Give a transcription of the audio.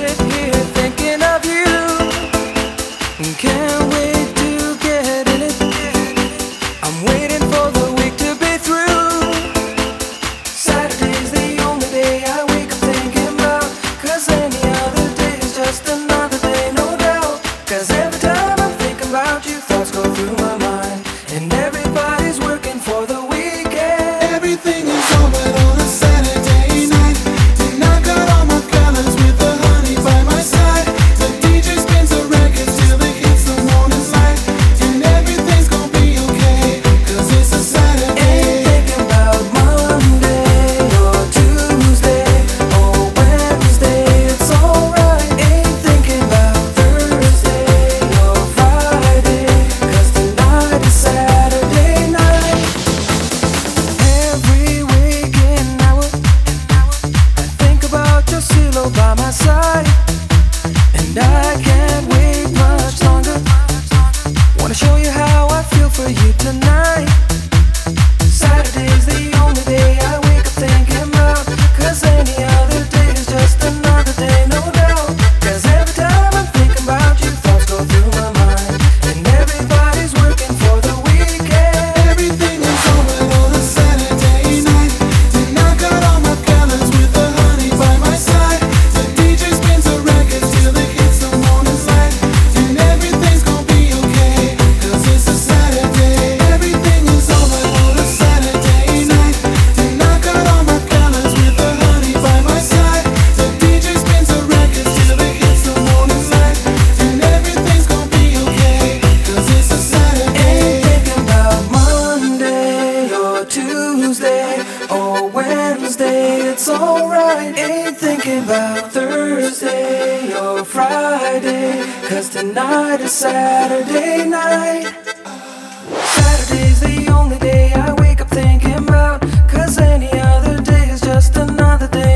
sit here thinking of you. Can't wait to get in it. I'm waiting for the week to be through. Saturday's the only day I wake up thinking about, 'cause any other day is just another day, no doubt. 'Cause every time I'm thinking about you, thoughts go through my mind, and everybody's working for the weekend. Everything is over on a Saturday night. And I got all my colors with the honey by my side. The DJ spins the records till it hits the morning light. And everything's gonna be okay, 'cause it's a Saturday. Ain't thinking about Monday or Tuesday or Wednesday, it's alright. Ain't thinking about Thursday or Friday, 'cause tonight is Saturday night. Every waking hour I think about your silhouette by my side, and I can't wait much longer. Wanna show you how I feel for you tonight. Saturday's the only day I wake up thinking about, 'cause any other day is just another day, no doubt. 'Cause every time I'm thinking about you, thoughts go through my mind, and everybody's working for the weekend. Everything is over on a Saturday night. And I got all my colors with the honey by my side. The DJ spins the records till it hits the morning light. And everything's gonna be okay, 'cause it's a Saturday. Everything is over on a Saturday night. And I got all my colors with the honey by my side. The DJ spins the records till it hits the morning light. And everything's gonna be okay, 'cause it's a Saturday. Ain't thinking about Monday or Tuesday or Wednesday, it's alright. Ain't thinking about Thursday or Friday, 'cause tonight is Saturday night. Saturday's the only day I wake up thinking about, 'cause any other day is just another day,